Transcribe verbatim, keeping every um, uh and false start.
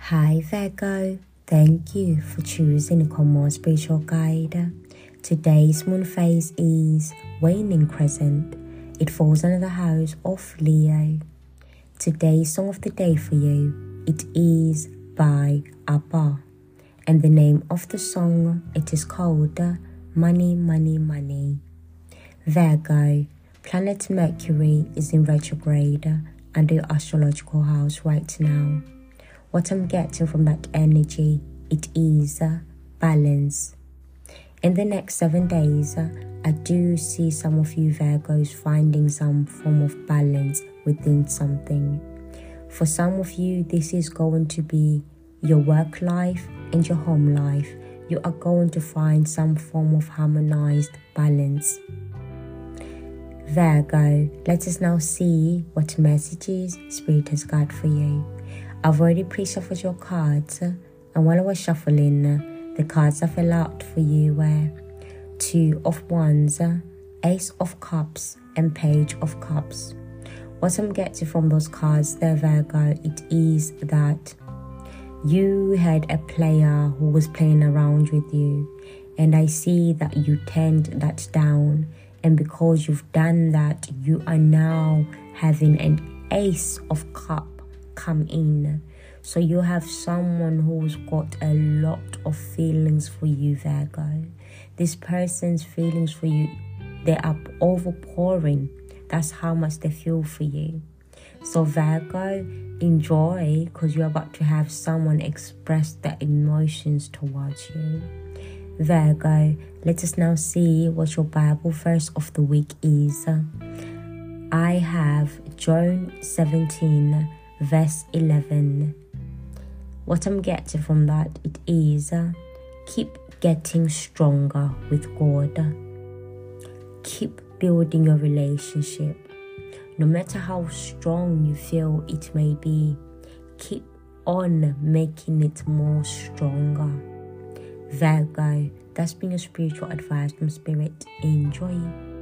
Hi Virgo, thank you for choosing to come on Spiritual Guide. Today's moon phase is waning crescent. It falls under the house of Leo. Today's song of the day for you, it is by ABBA. And the name of the song, it is called Money, Money, Money. Virgo, planet Mercury is in retrograde under your astrological house right now. What I'm getting from that energy, it is uh, balance. In the next seven days, uh, I do see some of you Virgos finding some form of balance within something. For some of you, this is going to be your work life and your home life. You are going to find some form of harmonized balance. Virgo, let us now see what messages Spirit has got for you. I've already pre-shuffled your cards, and while I was shuffling, the cards I fell out for you were Two of Wands, Ace of Cups, and Page of Cups. What I'm getting from those cards there, Virgo, it is that you had a player who was playing around with you, and I see that you turned that down, and because you've done that, you are now having an Ace of Cups come in. So you have someone who's got a lot of feelings for you, Virgo. This person's feelings for you, they are overpouring. That's how much they feel for you. So Virgo, enjoy, because you're about to have someone express their emotions towards you. Virgo, let us now see what your Bible verse of the week is. I have John seventeen verse eleven. What I'm getting from that, it is uh, keep getting stronger with God. Keep building your relationship. No matter how strong you feel it may be, keep on making it more stronger. Virgo, that's been your spiritual advice from Spirit. Enjoy.